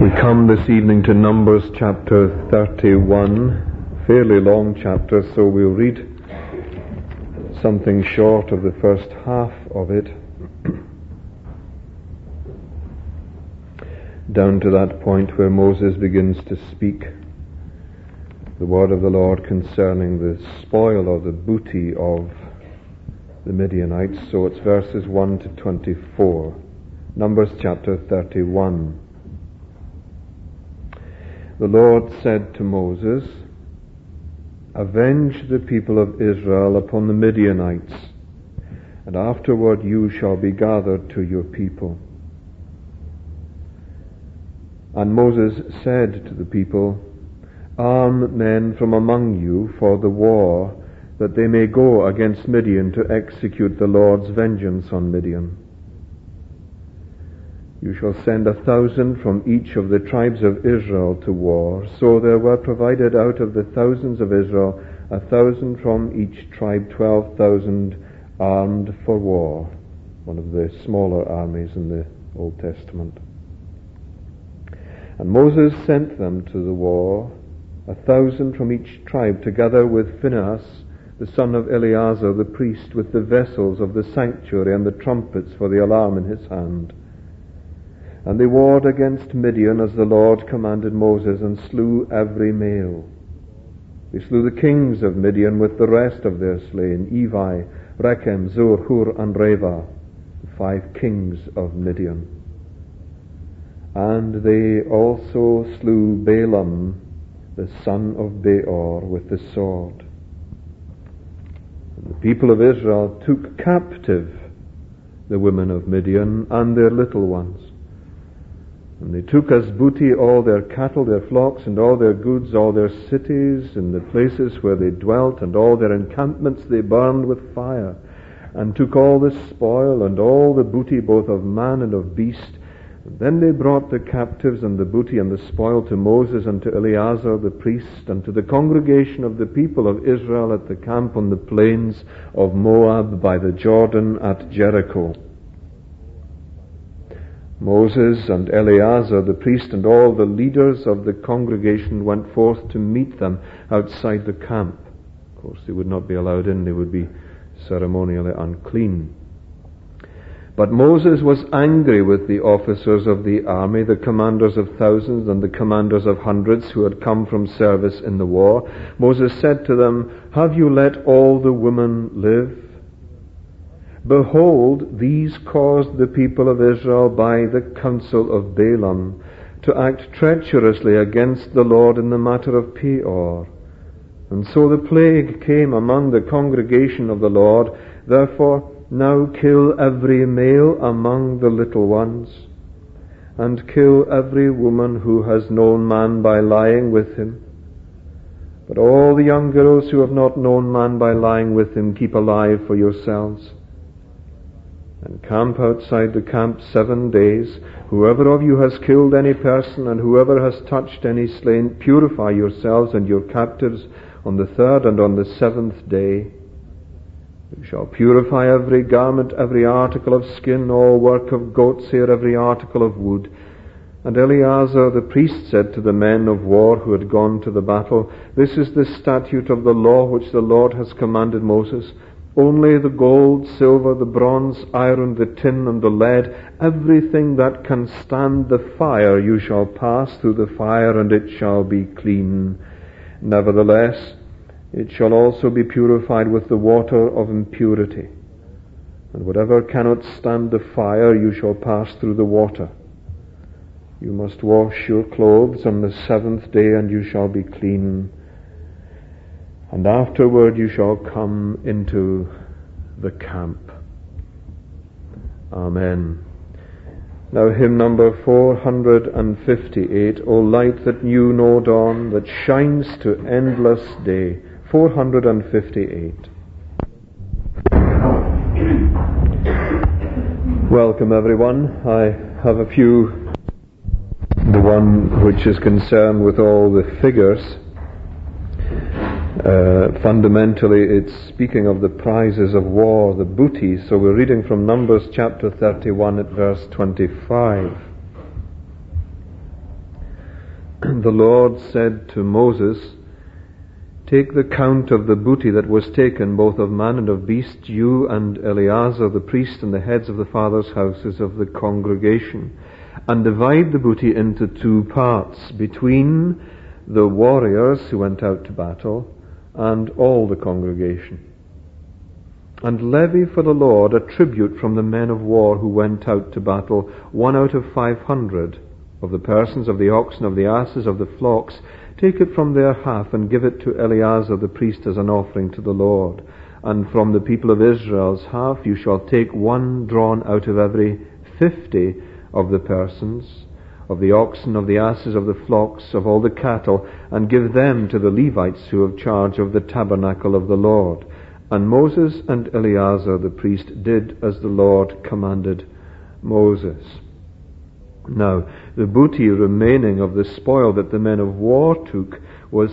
We come this evening to Numbers chapter 31, fairly long chapter, so we'll read something short of the first half of it, down to that point where Moses begins to speak the word of the Lord concerning the spoil or the booty of the Midianites. So it's verses 1 to 24. Numbers chapter 31. The Lord said to Moses, "Avenge the people of Israel upon the Midianites, and afterward you shall be gathered to your people." And Moses said to the people, "Arm men from among you for the war, that they may go against Midian to execute the Lord's vengeance on Midian. You shall send 1,000 from each of the tribes of Israel to war." So there were provided out of the thousands of Israel 1,000 from each tribe, 12,000 armed for war. One of the smaller armies in the Old Testament. And Moses sent them to the war, 1,000 from each tribe, together with Phinehas, the son of Eleazar the priest, with the vessels of the sanctuary and the trumpets for the alarm in his hand. And they warred against Midian as the Lord commanded Moses, and slew every male. They slew the kings of Midian with the rest of their slain, Evi, Rechem, Zur, Hur, and Reva, the 5 kings of Midian. And they also slew Balaam, the son of Beor, with the sword. And the people of Israel took captive the women of Midian and their little ones. And they took as booty all their cattle, their flocks, and all their goods, all their cities, and the places where they dwelt, and all their encampments they burned with fire, and took all the spoil and all the booty, both of man and of beast. And then they brought the captives and the booty and the spoil to Moses and to Eleazar the priest, and to the congregation of the people of Israel at the camp on the plains of Moab by the Jordan at Jericho. Moses and Eleazar the priest and all the leaders of the congregation went forth to meet them outside the camp. Of course, they would not be allowed in. They would be ceremonially unclean. But Moses was angry with the officers of the army, the commanders of thousands and the commanders of hundreds who had come from service in the war. Moses said to them, "Have you let all the women live? Behold, these caused the people of Israel by the counsel of Balaam to act treacherously against the Lord in the matter of Peor. And so the plague came among the congregation of the Lord. Therefore, now kill every male among the little ones, and kill every woman who has known man by lying with him. But all the young girls who have not known man by lying with him, keep alive for yourselves. And camp outside the camp 7 days. Whoever of you has killed any person, and whoever has touched any slain, purify yourselves and your captives on the 3rd and on the 7th day. You shall purify every garment, every article of skin, all work of goat's hair, every article of wood." And Eleazar the priest said to the men of war who had gone to the battle, "This is the statute of the law which the Lord has commanded Moses. Only the gold, silver, the bronze, iron, the tin, and the lead, everything that can stand the fire, you shall pass through the fire, and it shall be clean. Nevertheless, it shall also be purified with the water of impurity. And whatever cannot stand the fire, you shall pass through the water. You must wash your clothes on the 7th day, and you shall be clean. And afterward you shall come into the camp." Amen. Now hymn number 458, "O light that knew no dawn, that shines to endless day." 458. Welcome everyone. I have a few, the one which is concerned with all the figures. Fundamentally, it's speaking of the prizes of war, the booty. So we're reading from Numbers chapter 31 at verse 25. the Lord said to Moses, "Take the count of the booty that was taken, both of man and of beast, you and Eleazar the priest and the heads of the fathers' houses of the congregation, and divide the booty into 2 parts, between the warriors who went out to battle and all the congregation. And levy for the Lord a tribute from the men of war who went out to battle, 1 out of 500 of the persons, of the oxen, of the asses, of the flocks. Take it from their half and give it to Eleazar the priest as an offering to the Lord. And from the people of Israel's half you shall take 1 drawn out of every 50 of the persons, of the oxen, of the asses, of the flocks, of all the cattle, and give them to the Levites who have charge of the tabernacle of the Lord." And Moses and Eleazar the priest did as the Lord commanded Moses. Now, the booty remaining of the spoil that the men of war took was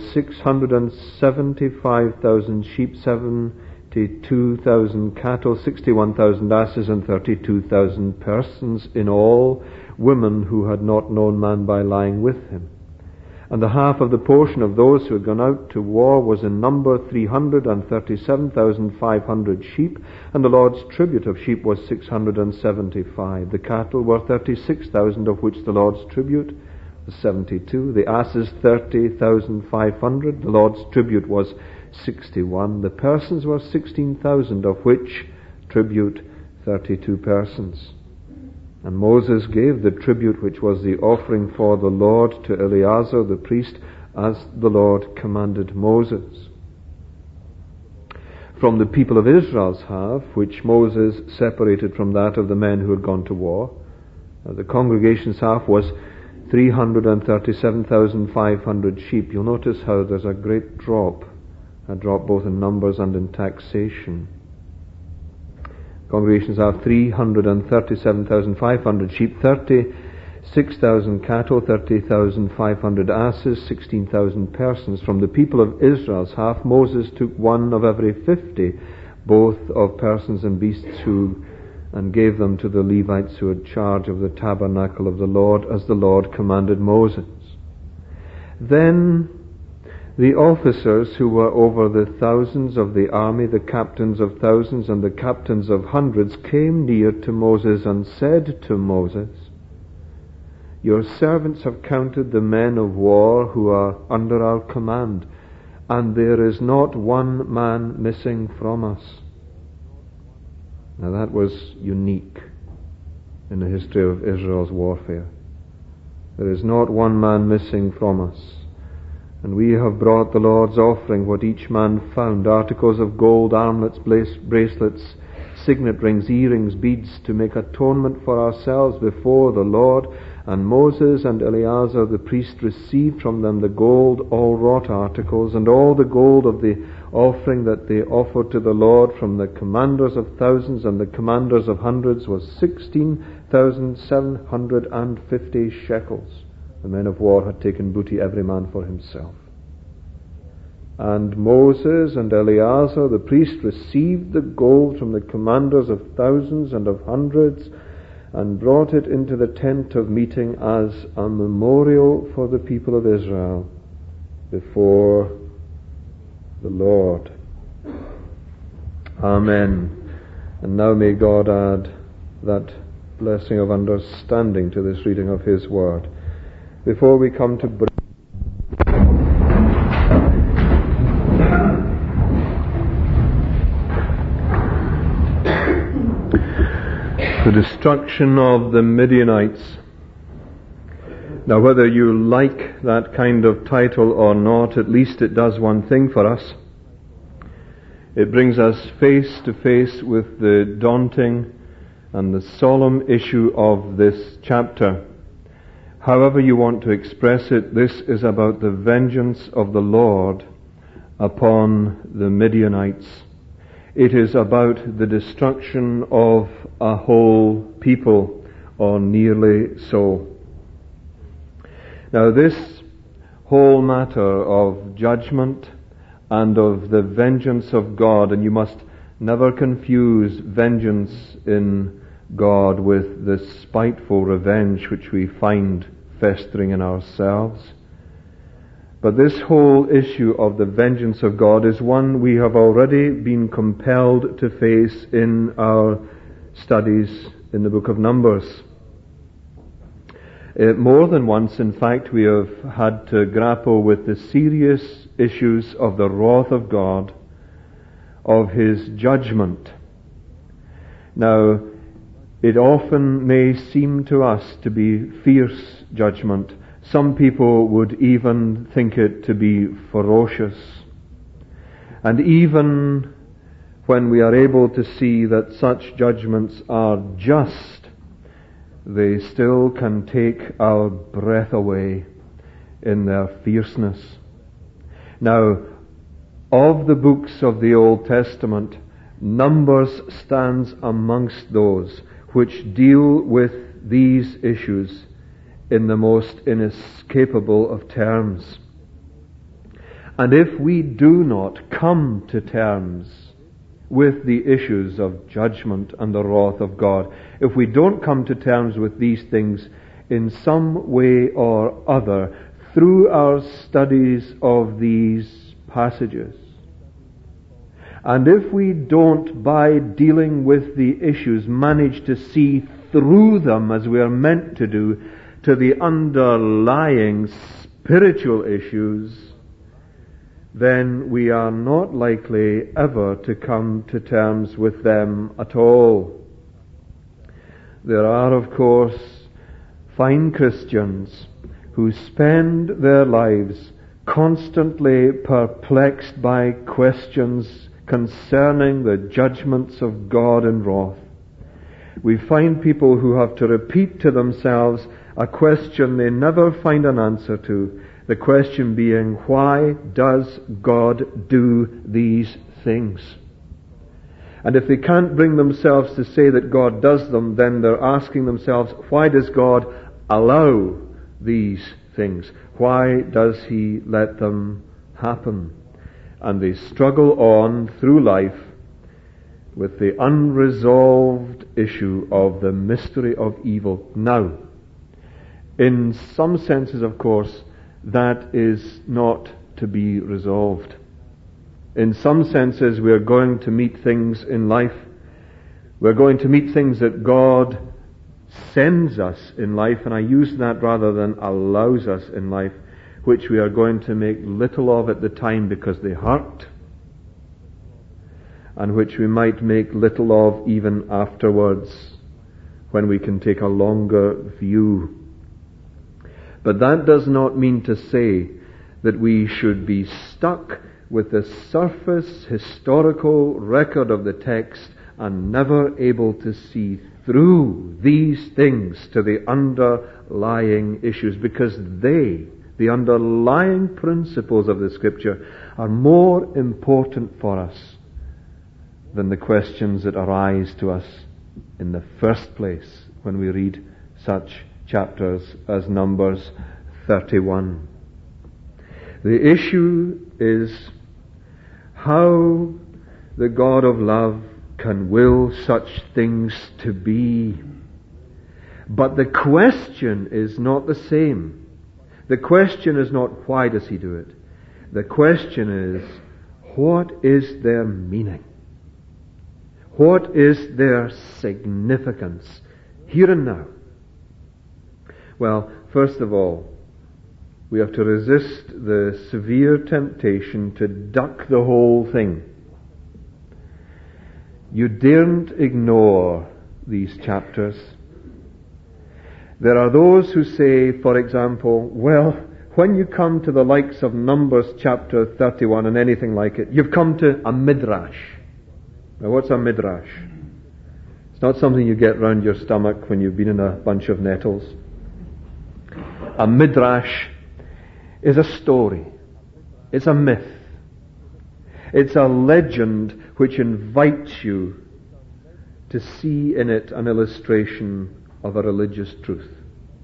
675,000 sheep, 72,000 cattle, 61,000 asses, and 32,000 persons in all, women who had not known man by lying with him. And the half of the portion of those who had gone out to war was in number 337,500 sheep, and the Lord's tribute of sheep was 675. The cattle were 36,000, of which the Lord's tribute was 72. The asses 30,500. The Lord's tribute was 61. The persons were 16,000, of which tribute 32 persons. And Moses gave the tribute which was the offering for the Lord to Eleazar the priest, as the Lord commanded Moses. From the people of Israel's half, which Moses separated from that of the men who had gone to war, the congregation's half was 337,500 sheep. You'll notice how there's a great drop, a drop both in numbers and in taxation. Congregations have 337,500 sheep, 36,000 cattle, 30,500 asses, 16,000 persons. From the people of Israel's half, Moses took 1 of every 50, both of persons and beasts, and gave them to the Levites who had charge of the tabernacle of the Lord, as the Lord commanded Moses. Then the officers who were over the thousands of the army, the captains of thousands and the captains of hundreds, came near to Moses and said to Moses, "Your servants have counted the men of war who are under our command, and there is not 1 man missing from us." Now that was unique in the history of Israel's warfare. There is not 1 man missing from us. And we have brought the Lord's offering, what each man found, articles of gold, armlets, bracelets, signet rings, earrings, beads, to make atonement for ourselves before the Lord. And Moses and Eleazar the priest received from them the gold, all wrought articles, and all the gold of the offering that they offered to the Lord from the commanders of thousands and the commanders of hundreds was 16,750 shekels. The men of war had taken booty, every man for himself. And Moses and Eleazar the priest received the gold from the commanders of thousands and of hundreds, and brought it into the tent of meeting as a memorial for the people of Israel before the Lord. Amen. And now may God add that blessing of understanding to this reading of His Word. Before we come to the destruction of the Midianites. Now, whether you like that kind of title or not, at least it does one thing for us. It brings us face to face with the daunting and the solemn issue of this chapter. However you want to express it, this is about the vengeance of the Lord upon the Midianites. It is about the destruction of a whole people, or nearly so. Now, this whole matter of judgment and of the vengeance of God, and you must never confuse vengeance in God with the spiteful revenge which we find festering in ourselves. But this whole issue of the vengeance of God is one we have already been compelled to face in our studies in the book of Numbers. More than once, in fact, we have had to grapple with the serious issues of the wrath of God, of His judgment. Now, it often may seem to us to be fierce judgment. Some people would even think it to be ferocious. And even when we are able to see that such judgments are just, they still can take our breath away in their fierceness. Now, of the books of the Old Testament, Numbers stands amongst those which deal with these issues in the most inescapable of terms. And if we do not come to terms with the issues of judgment and the wrath of God, if we don't come to terms with these things in some way or other through our studies of these passages, and if we don't, by dealing with the issues, manage to see through them as we are meant to do, to the underlying spiritual issues, then we are not likely ever to come to terms with them at all. There are, of course, fine Christians who spend their lives constantly perplexed by questions concerning the judgments of God in wrath. We find people who have to repeat to themselves a question they never find an answer to. The question being, why does God do these things? And if they can't bring themselves to say that God does them, then they're asking themselves, why does God allow these things? Why does He let them happen? And they struggle on through life with the unresolved issue of the mystery of evil. Now, in some senses, of course, that is not to be resolved. In some senses, we are going to meet things in life. We're going to meet things that God sends us in life, and I use that rather than allows us in life, which we are going to make little of at the time because they hurt, and which we might make little of even afterwards when we can take a longer view. But that does not mean to say that we should be stuck with the surface historical record of the text and never able to see through these things to the underlying issues, because the underlying principles of the Scripture, are more important for us than the questions that arise to us in the first place when we read such chapters as Numbers 31. The issue is how the God of love can will such things to be. But the question is not the same. The question is not, why does He do it? The question is, what is their meaning? What is their significance here and now? Well, first of all, we have to resist the severe temptation to duck the whole thing. You daren't ignore these chapters. There are those who say, for example, well, when you come to the likes of Numbers chapter 31 and anything like it, you've come to a midrash. Now, what's a midrash? It's not something you get round your stomach when you've been in a bunch of nettles. A midrash is a story. It's a myth. It's a legend which invites you to see in it an illustration of a religious truth.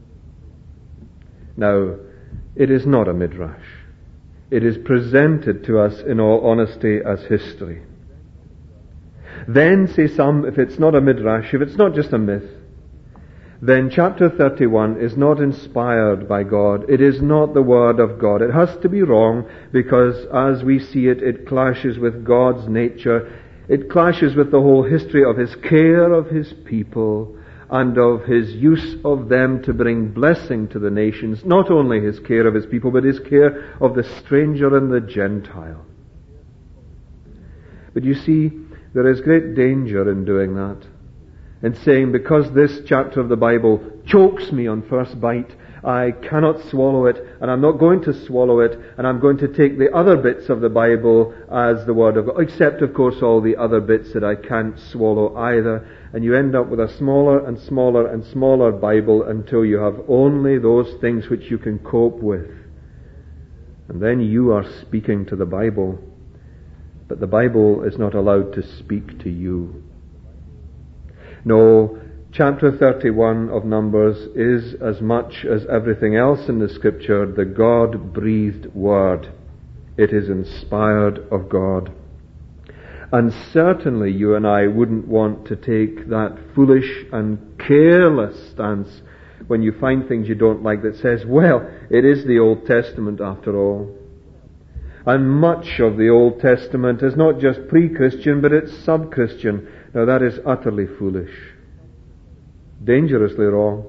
Now, it is not a midrash. It is presented to us in all honesty as history. Then, say some, if it's not a midrash, if it's not just a myth, then chapter 31 is not inspired by God. It is not the Word of God. It has to be wrong because as we see it, it clashes with God's nature. It clashes with the whole history of His care of His people and of His use of them to bring blessing to the nations. Not only His care of His people, but His care of the stranger and the Gentile. But you see, there is great danger in doing that. In saying, because this chapter of the Bible chokes me on first bite, I cannot swallow it, and I'm not going to swallow it, and I'm going to take the other bits of the Bible as the Word of God, except, of course, all the other bits that I can't swallow either. And you end up with a smaller and smaller and smaller Bible until you have only those things which you can cope with. And then you are speaking to the Bible, but the Bible is not allowed to speak to you. No, chapter 31 of Numbers is, as much as everything else in the Scripture, the God-breathed Word. It is inspired of God. And certainly you and I wouldn't want to take that foolish and careless stance when you find things you don't like that says, well, it is the Old Testament after all. And much of the Old Testament is not just pre-Christian, but it's sub-Christian. Now that is utterly foolish. Dangerously wrong.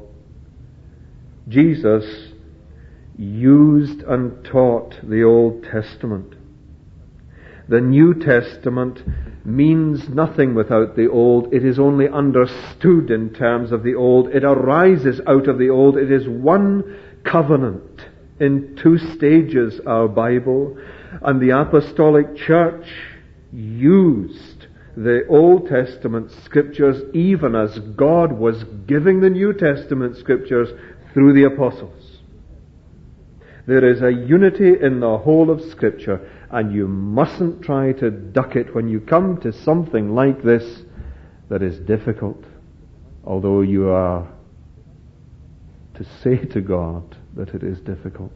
Jesus used and taught the Old Testament. The New Testament means nothing without the Old. It is only understood in terms of the Old. It arises out of the Old. It is one covenant in two stages, our Bible. And the Apostolic Church used the Old Testament Scriptures even as God was giving the New Testament Scriptures through the apostles. There is a unity in the whole of Scripture, and you mustn't try to duck it when you come to something like this that is difficult, although you are to say to God that it is difficult.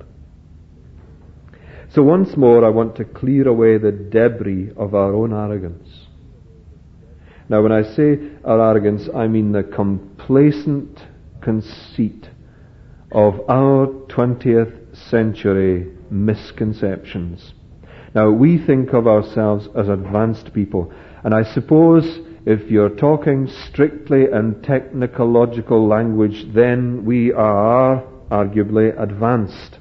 So once more I want to clear away the debris of our own arrogance. Now when I say our arrogance, I mean the complacent conceit of our 20th century misconceptions. Now we think of ourselves as advanced people, and I suppose if you're talking strictly in technological language, then we are arguably advanced.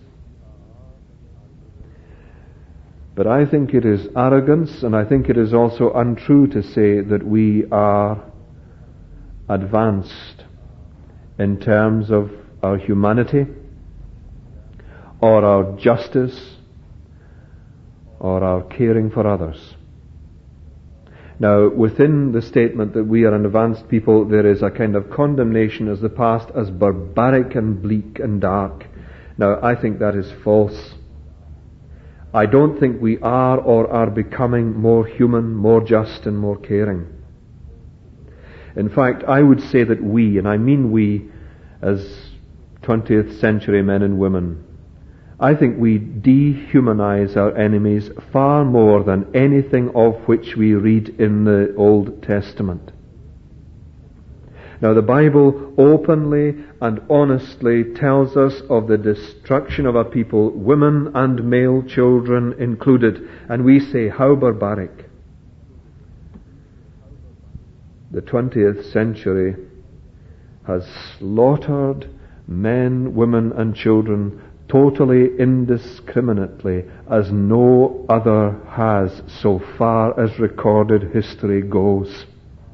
But I think it is arrogance, and I think it is also untrue to say that we are advanced in terms of our humanity, or our justice, or our caring for others. Now, within the statement that we are an advanced people, there is a kind of condemnation as the past as barbaric and bleak and dark. Now, I think that is false. I don't think we are or are becoming more human, more just, and more caring. In fact, I would say that we, and I mean we as 20th century men and women, I think we dehumanize our enemies far more than anything of which we read in the Old Testament. Now the Bible openly and honestly tells us of the destruction of a people, women and male children included, and we say, how barbaric. The 20th century has slaughtered men, women and children totally indiscriminately as no other has so far as recorded history goes.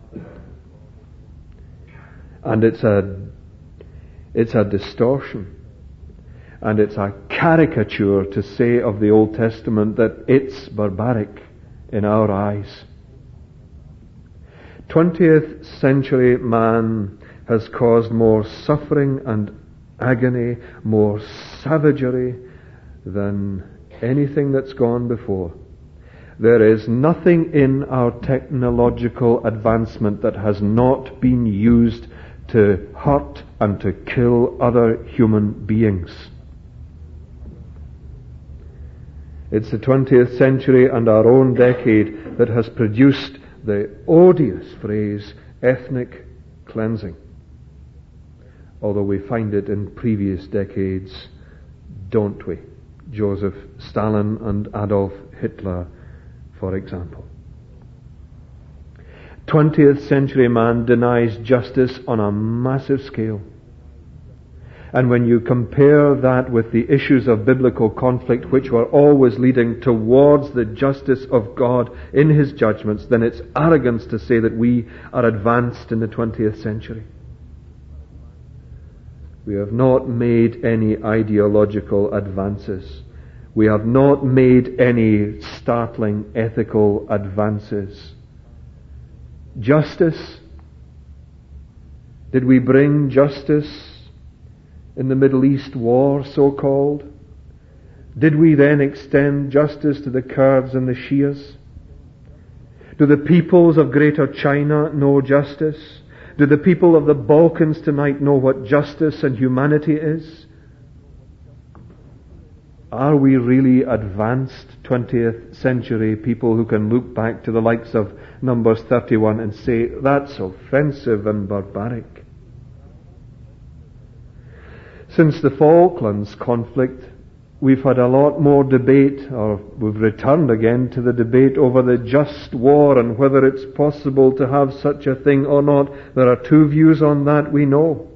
And it's a distortion, and it's a caricature to say of the Old Testament that it's barbaric in our eyes. 20th century man has caused more suffering and agony, more savagery than anything that's gone before. There is nothing in our technological advancement that has not been used to hurt and to kill other human beings. It's the 20th century and our own decade that has produced the odious phrase ethnic cleansing. although we find it in previous decades, don't we? Joseph Stalin and Adolf Hitler, for example. 20th century man denies justice on a massive scale. And when you compare that with the issues of biblical conflict, which were always leading towards the justice of God in His judgments, then it's arrogance to say that we are advanced in the 20th century. We have not made any ideological advances. We have not made any startling ethical advances. Justice. Did we bring justice in the Middle East war, so-called? Did we then extend justice to the Kurds and the Shias? Do the peoples of Greater China know justice? Do the people of the Balkans tonight know what justice and humanity is? Are we really advanced 20th century people who can look back to the likes of Numbers 31 and say, that's offensive and barbaric? Since the Falklands conflict, we've had a lot more debate, or we've returned again to the debate over the just war and whether it's possible to have such a thing or not. There are two views on that, we know.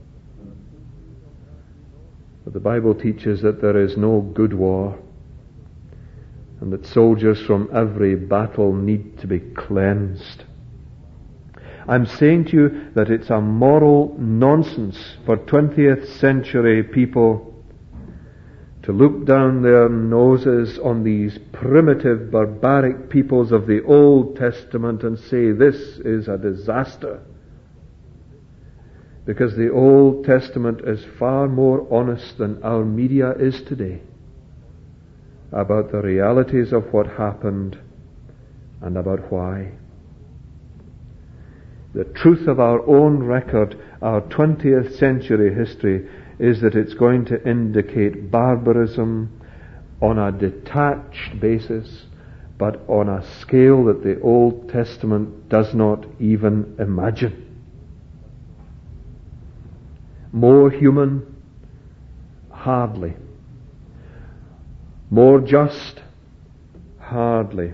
But the Bible teaches that there is no good war, and that soldiers from every battle need to be cleansed. I'm saying to you that it's a moral nonsense for 20th century people to look down their noses on these primitive, barbaric peoples of the Old Testament and say this is a disaster. Because the Old Testament is far more honest than our media is today about the realities of what happened and about why. The truth of our own record, our 20th century history, is that it's going to indicate barbarism on a detached basis, but on a scale that the Old Testament does not even imagine. More human? Hardly. More just? Hardly.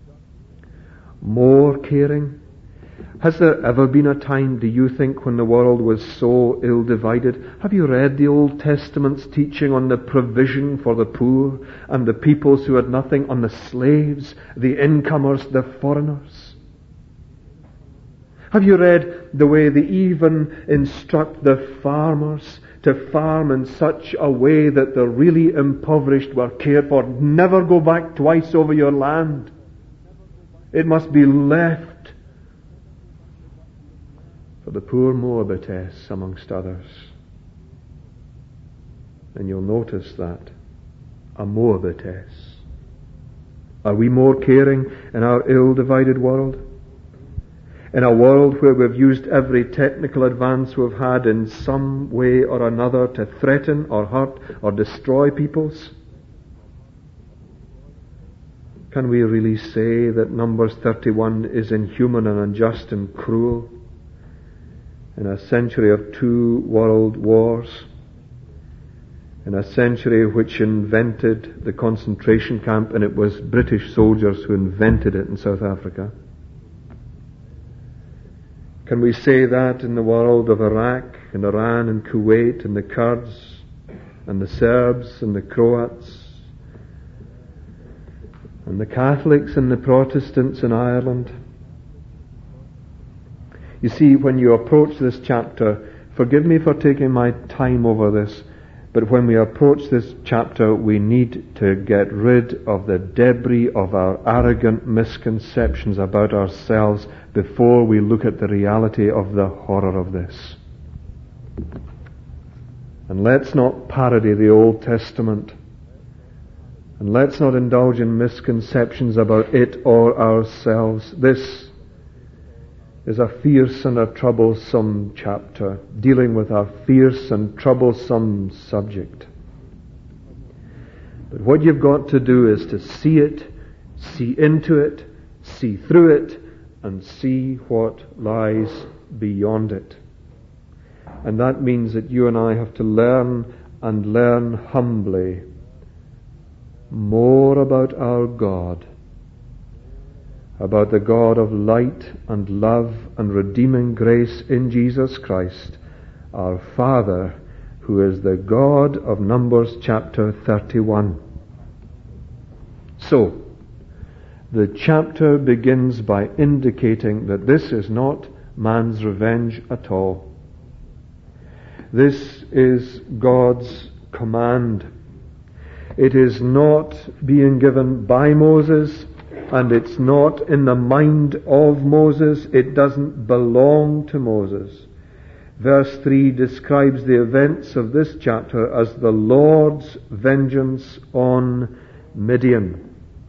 More caring? Has there ever been a time, do you think, when the world was so ill-divided? Have you read the Old Testament's teaching on the provision for the poor and the peoples who had nothing, on the slaves, the incomers, the foreigners? Have you read the way they even instruct the farmers to farm in such a way that the really impoverished were cared for? Never go back twice over your land. It must be left for the poor Moabitess, amongst others. And you'll notice that. A Moabitess. Are we more caring in our ill-divided world? In a world where we've used every technical advance we've had in some way or another to threaten or hurt or destroy peoples? Can we really say that Numbers 31 is inhuman and unjust and cruel? In a century of 2 world wars, in a century which invented the concentration camp, and it was British soldiers who invented it in South Africa. Can we say that in the world of Iraq and Iran and Kuwait and the Kurds and the Serbs and the Croats and the Catholics and the Protestants in Ireland? You see, when you approach this chapter, forgive me for taking my time over this, but when we approach this chapter, we need to get rid of the debris of our arrogant misconceptions about ourselves before we look at the reality of the horror of this. And let's not parody the Old Testament. And let's not indulge in misconceptions about it or ourselves. This is a fierce and a troublesome chapter, dealing with a fierce and troublesome subject. But what you've got to do is to see it, see into it, see through it, and see what lies beyond it. And that means that you and I have to learn, and learn humbly, more about our God, about the God of light and love and redeeming grace in Jesus Christ, our Father, who is the God of Numbers chapter 31. So, the chapter begins by indicating that this is not man's revenge at all. This is God's command. It is not being given by Moses, and it's not in the mind of Moses. It doesn't belong to Moses. Verse 3 describes the events of this chapter as the Lord's vengeance on Midian.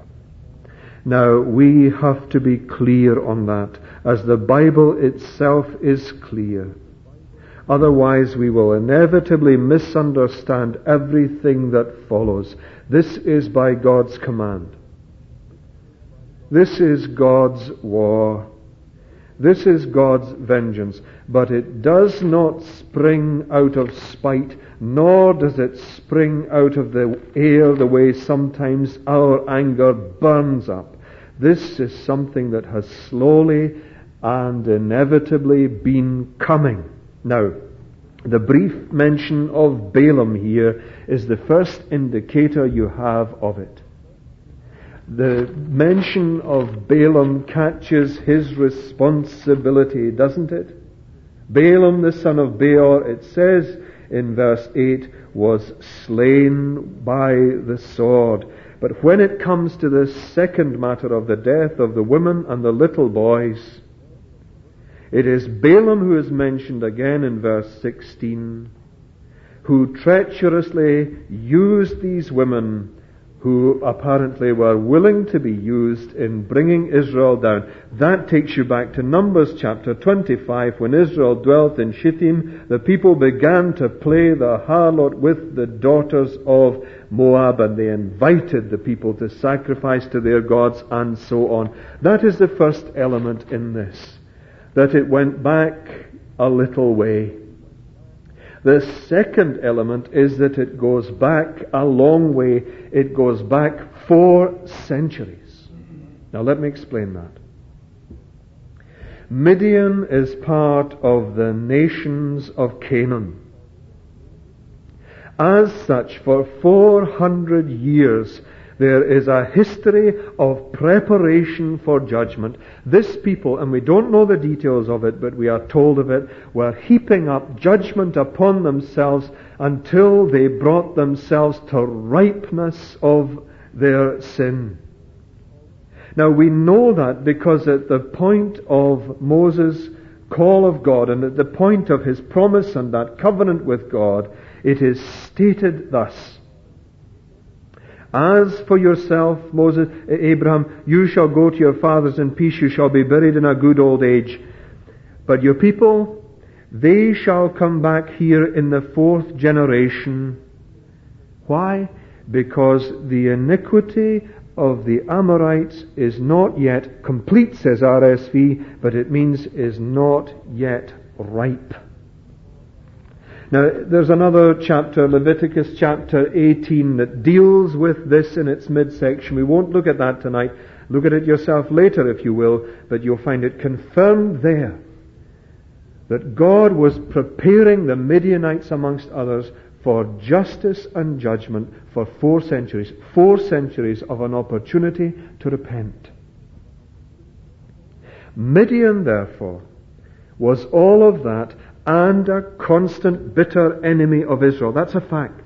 Now, we have to be clear on that, as the Bible itself is clear. Otherwise, we will inevitably misunderstand everything that follows. This is by God's command. This is God's war. This is God's vengeance. But it does not spring out of spite, nor does it spring out of the air the way sometimes our anger burns up. This is something that has slowly and inevitably been coming. Now, the brief mention of Balaam here is the first indicator you have of it. The mention of Balaam catches his responsibility, doesn't it? Balaam, the son of Beor, it says in verse 8, was slain by the sword. But when it comes to the second matter of the death of the women and the little boys, it is Balaam who is mentioned again in verse 16, who treacherously used these women who apparently were willing to be used in bringing Israel down. That takes you back to Numbers chapter 25, when Israel dwelt in Shittim. The people began to play the harlot with the daughters of Moab, and they invited the people to sacrifice to their gods, and so on. That is the first element in this, that it went back a little way. The second element is that it goes back a long way. It goes back 4 centuries. Now let me explain that. Midian is part of the nations of Canaan. As such, for 400 years, there is a history of preparation for judgment. This people, and we don't know the details of it, but we are told of it, were heaping up judgment upon themselves until they brought themselves to ripeness of their sin. Now we know that because at the point of Moses' call of God, and at the point of his promise and that covenant with God, it is stated thus: As for yourself, Moses, Abraham, you shall go to your fathers in peace, you shall be buried in a good old age. But your people, they shall come back here in the 4th generation. Why? Because the iniquity of the Amorites is not yet complete, says RSV, but it means is not yet ripe. Now, there's another chapter, Leviticus chapter 18, that deals with this in its midsection. We won't look at that tonight. Look at it yourself later, if you will, but you'll find it confirmed there that God was preparing the Midianites, amongst others, for justice and judgment for 4 centuries. 4 centuries of an opportunity to repent. Midian, therefore, was all of that, and a constant bitter enemy of Israel. That's a fact.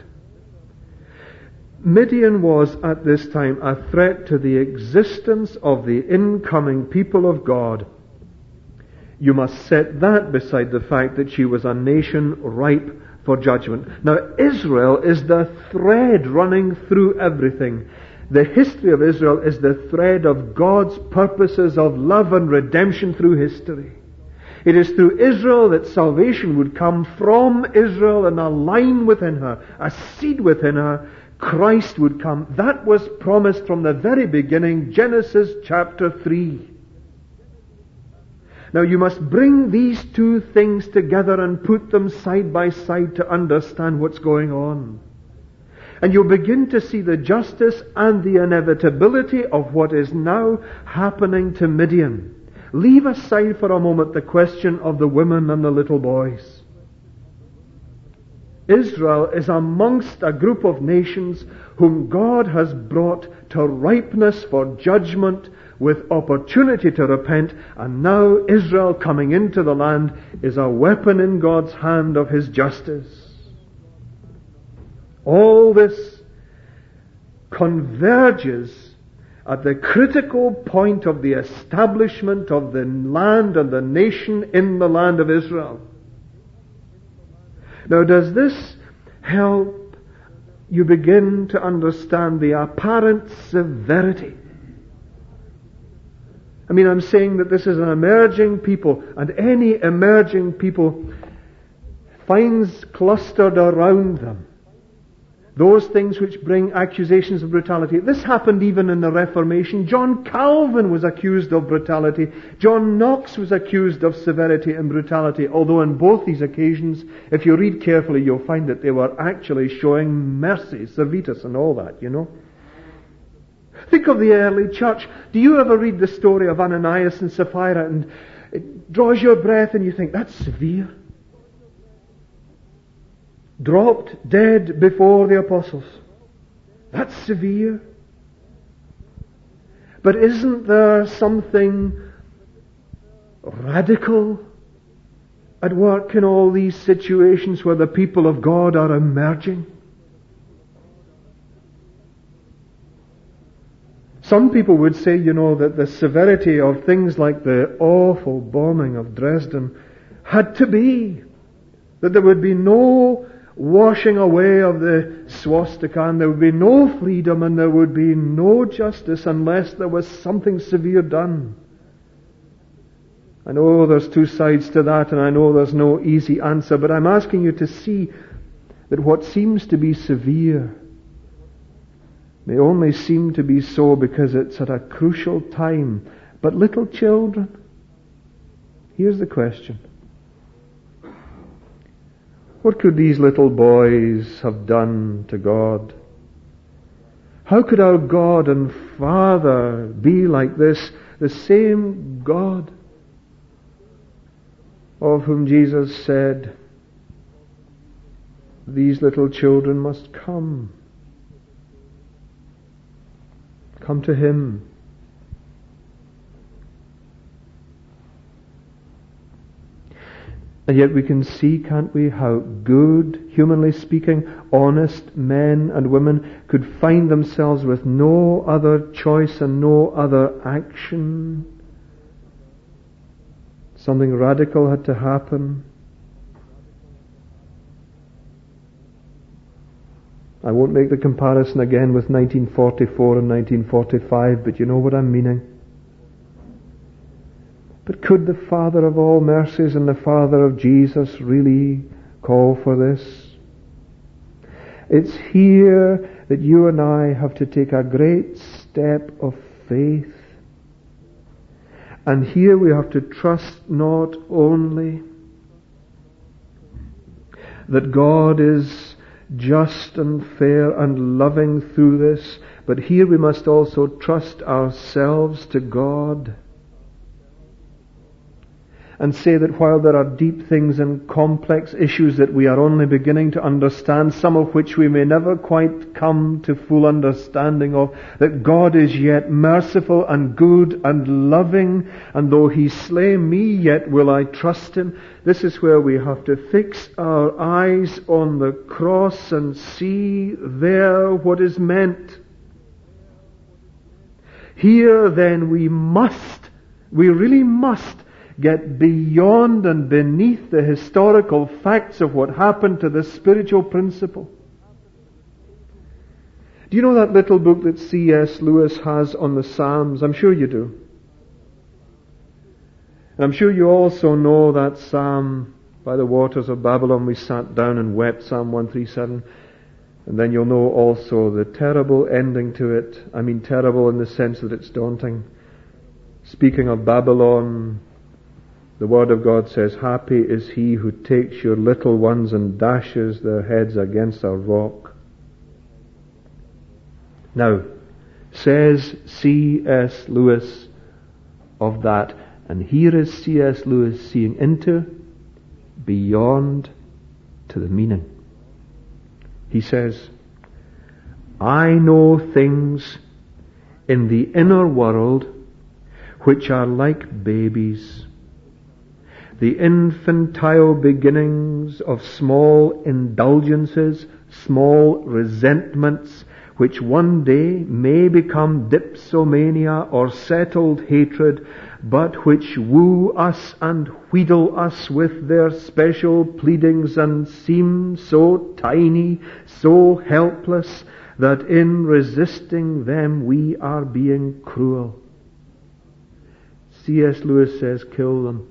Midian was at this time a threat to the existence of the incoming people of God. You must set that beside the fact that she was a nation ripe for judgment. Now, Israel is the thread running through everything. The history of Israel is the thread of God's purposes of love and redemption through history. It is through Israel that salvation would come, from Israel, and a line within her, a seed within her. Christ would come. That was promised from the very beginning, Genesis chapter 3. Now you must bring these two things together and put them side by side to understand what's going on. And you'll begin to see the justice and the inevitability of what is now happening to Midian. Leave aside for a moment the question of the women and the little boys. Israel is amongst a group of nations whom God has brought to ripeness for judgment with opportunity to repent, and now Israel coming into the land is a weapon in God's hand of His justice. All this converges at the critical point of the establishment of the land and the nation in the land of Israel. Now, does this help you begin to understand the apparent severity? I mean, I'm saying that this is an emerging people, and any emerging people finds clustered around them those things which bring accusations of brutality. This happened even in the Reformation. John Calvin was accused of brutality. John Knox was accused of severity and brutality, although on both these occasions, if you read carefully, you'll find that they were actually showing mercy, Servetus and all that, you know. Think of the early church. Do you ever read the story of Ananias and Sapphira, and it draws your breath and you think, that's severe? Dropped dead before the apostles. That's severe. But isn't there something radical at work in all these situations where the people of God are emerging? Some people would say, you know, that the severity of things like the awful bombing of Dresden had to be, that there would be no washing away of the swastika, and there would be no freedom, and there would be no justice unless there was something severe done. I know there's two sides to that, and I know there's no easy answer, but I'm asking you to see that what seems to be severe may only seem to be so because it's at a crucial time. But little children, here's the question. What could these little boys have done to God? How could our God and Father be like this, the same God of whom Jesus said, these little children must come. Come to Him. And yet we can see, can't we, how good, humanly speaking, honest men and women could find themselves with no other choice and no other action. Something radical had to happen. I won't make the comparison again with 1944 and 1945, but you know what I'm meaning. But could the Father of all mercies and the Father of Jesus really call for this? It's here that you and I have to take a great step of faith. And here we have to trust not only that God is just and fair and loving through this, but here we must also trust ourselves to God and say that while there are deep things and complex issues that we are only beginning to understand, some of which we may never quite come to full understanding of, that God is yet merciful and good and loving, and though He slay me, yet will I trust Him. This is where we have to fix our eyes on the cross and see there what is meant. Here then we really must get beyond and beneath the historical facts of what happened to the spiritual principle. Do you know that little book that C.S. Lewis has on the Psalms? I'm sure you do. And I'm sure you also know that Psalm, by the waters of Babylon we sat down and wept, Psalm 137. And then you'll know also the terrible ending to it. I mean terrible in the sense that it's daunting. Speaking of Babylon, The Word of God says, happy is he who takes your little ones and dashes their heads against a rock. Now, says C.S. Lewis of that, and here is C.S. Lewis seeing into, beyond, to the meaning. He says, I know things in the inner world which are like babies, the infantile beginnings of small indulgences, small resentments, which one day may become dipsomania or settled hatred, but which woo us and wheedle us with their special pleadings and seem so tiny, so helpless, that in resisting them we are being cruel. C.S. Lewis says, kill them.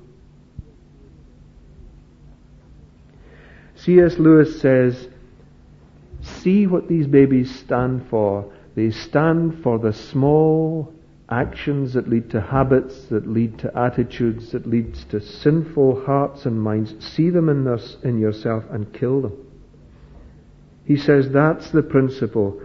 C.S. Lewis says, see what these babies stand for. They stand for the small actions that lead to habits, that lead to attitudes, that leads to sinful hearts and minds. See them in yourself and kill them. He says that's the principle.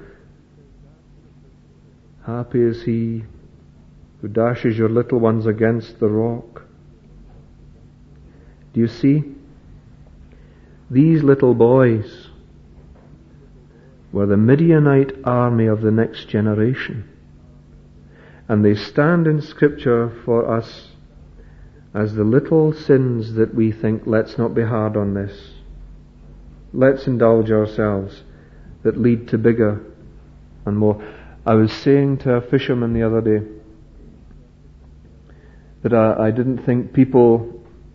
Happy is he who dashes your little ones against the rock. Do you see? These little boys were the Midianite army of the next generation. And they stand in Scripture for us as the little sins that we think, let's not be hard on this. Let's indulge ourselves, that lead to bigger and more. I was saying to a fisherman the other day that I didn't think people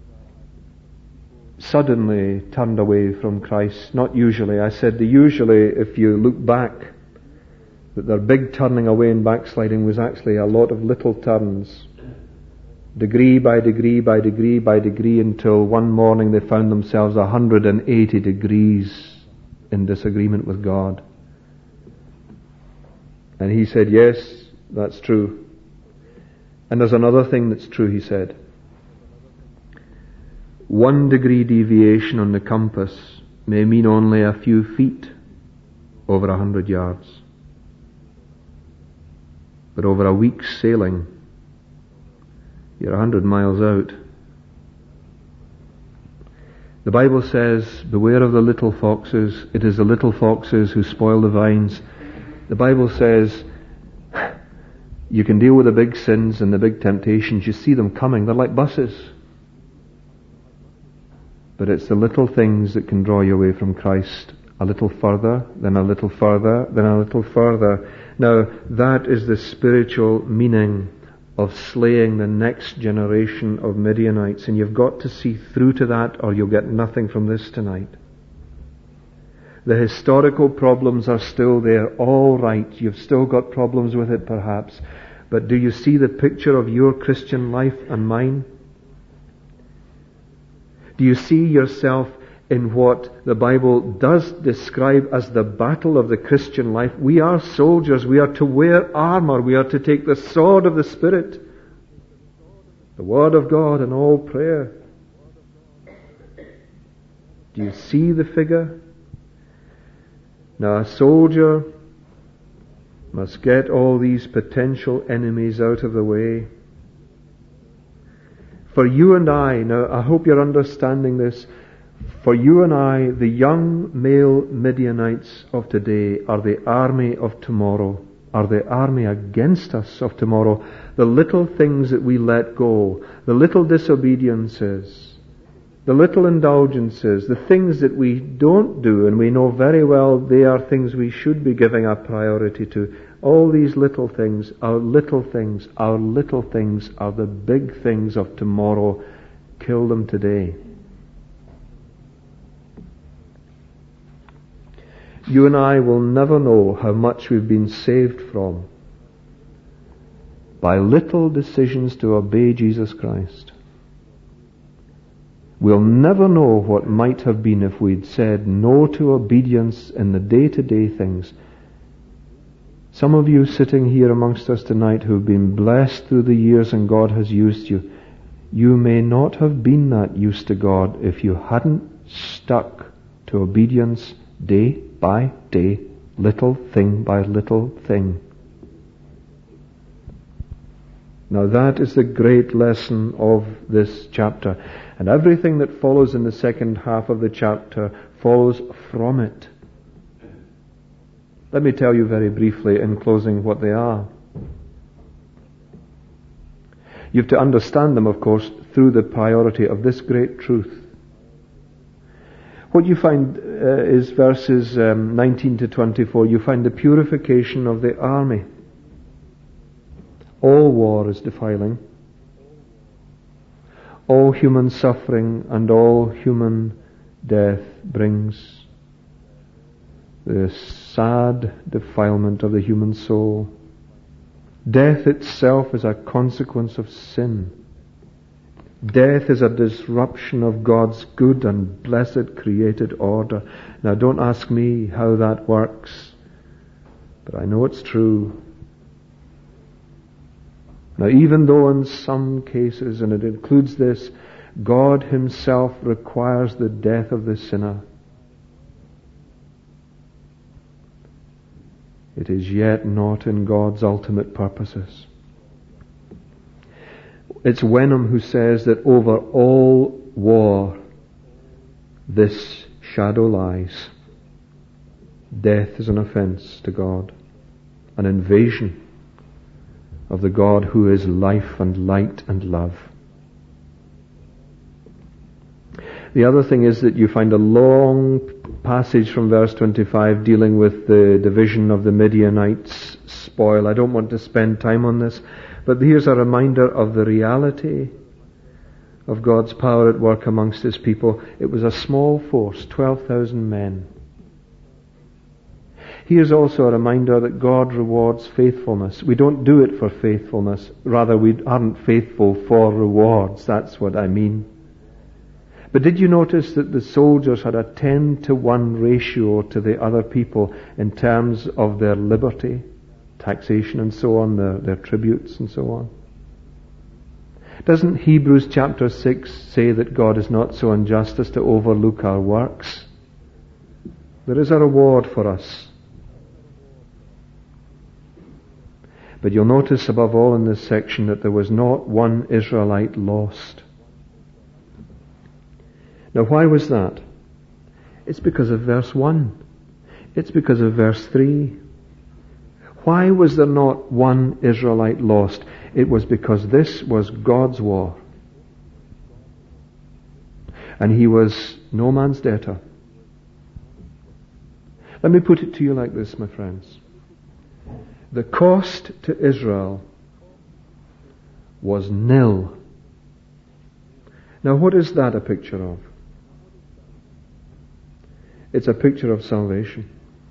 suddenly turned away from Christ. Not usually. I said that usually, if you look back, that their big turning away and backsliding was actually a lot of little turns, degree by degree by degree by degree, until one morning they found themselves 180 degrees in disagreement with God. And he said, yes, that's true. And there's another thing that's true, he said. 1 degree deviation on the compass may mean only a few feet over 100 yards. But over a week's sailing, you're 100 miles out. The Bible says, beware of the little foxes. It is the little foxes who spoil the vines. The Bible says, you can deal with the big sins and the big temptations. You see them coming. They're like buses. But it's the little things that can draw you away from Christ. A little further, then a little further, then a little further. Now, that is the spiritual meaning of slaying the next generation of Midianites. And you've got to see through to that, or you'll get nothing from this tonight. The historical problems are still there. All right, you've still got problems with it perhaps. But do you see the picture of your Christian life and mine? Do you see yourself in what the Bible does describe as the battle of the Christian life? We are soldiers. We are to wear armor. We are to take the sword of the Spirit, the Word of God, and all prayer. Do you see the figure? Now, a soldier must get all these potential enemies out of the way. For you and I, now I hope you're understanding this, for you and I, the young male Midianites of today are the army of tomorrow, are the army against us of tomorrow. The little things that we let go, the little disobediences, the little indulgences, the things that we don't do, and we know very well they are things we should be giving a priority to. All these little things, our little things, our little things are the big things of tomorrow. Kill them today. You and I will never know how much we've been saved from by little decisions to obey Jesus Christ. We'll never know what might have been if we'd said no to obedience in the day-to-day things. Some of you sitting here amongst us tonight who've been blessed through the years and God has used you, You may not have been that used to God if you hadn't stuck to obedience day by day, little thing by little thing. Now that is the great lesson of this chapter. And everything that follows in the second half of the chapter follows from it. Let me tell you very briefly in closing what they are. You have to understand them, of course, through the priority of this great truth. What you find is verses 19 to 24. You find the purification of the army. All war is defiling. All human suffering and all human death brings the sad defilement of the human soul. Death itself is a consequence of sin. Death is a disruption of God's good and blessed created order. Now don't ask me how that works, but I know it's true. Now even though in some cases, and it includes this, God Himself requires the death of the sinner, it is yet not in God's ultimate purposes. It's Wenham who says that over all war this shadow lies. Death is an offense to God, an invasion of the God who is life and light and love. The other thing is that you find a long passage from verse 25 dealing with the division of the Midianites' spoil. I don't want to spend time on this, but here's a reminder of the reality of God's power at work amongst His people. It was a small force, 12,000 men. Here's also a reminder that God rewards faithfulness. We don't do it for faithfulness. Rather, we aren't faithful for rewards. That's what I mean. But did you notice that the soldiers had a 10-to-1 ratio to the other people in terms of their liberty, taxation and so on, their tributes and so on? Doesn't Hebrews chapter 6 say that God is not so unjust as to overlook our works? There is a reward for us. But you'll notice above all in this section that there was not one Israelite lost. Now why was that? It's because of verse 1. It's because of verse 3. Why was there not one Israelite lost? It was because this was God's war. And He was no man's debtor. Let me put it to you like this, my friends. The cost to Israel was nil. Now what is that a picture of? It's a picture of salvation.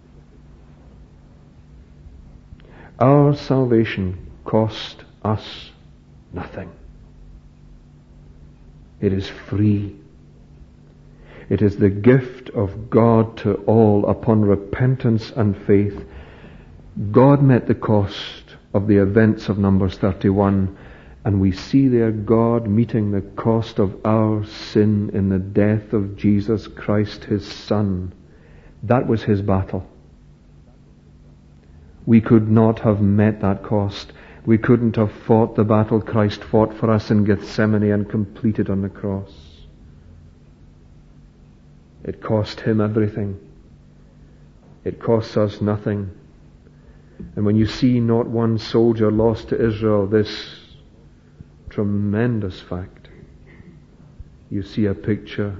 Our salvation cost us nothing. It is free. It is the gift of God to all upon repentance and faith. God met the cost of the events of Numbers 31, and we see there God meeting the cost of our sin in the death of Jesus Christ, His Son. That was His battle. We could not have met that cost. We couldn't have fought the battle Christ fought for us in Gethsemane and completed on the cross. It cost Him everything. It costs us nothing. And when you see not one soldier lost to Israel, this tremendous fact, you see a picture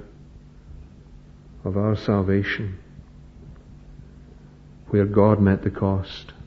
of our salvation, where God met the cost.